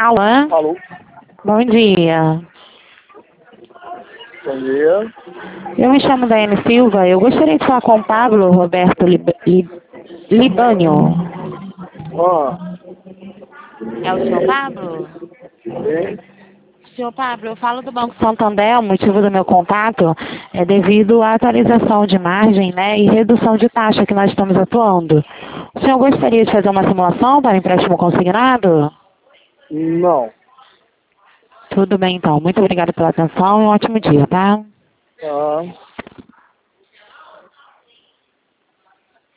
Alô? Alô? Bom dia. Bom dia. Eu me chamo Daiane Silva. Eu gostaria de falar com o Pablo Roberto Libânio. Ah, É o senhor Pablo? sim. Senhor Pablo, eu falo do Banco Santander. O motivo do meu contato é devido à atualização de margem, né, e redução de taxa que nós estamos atuando. O senhor gostaria de fazer uma simulação para empréstimo consignado? Não. Tudo bem, então. Muito obrigada pela atenção e um ótimo dia, tá? Ah.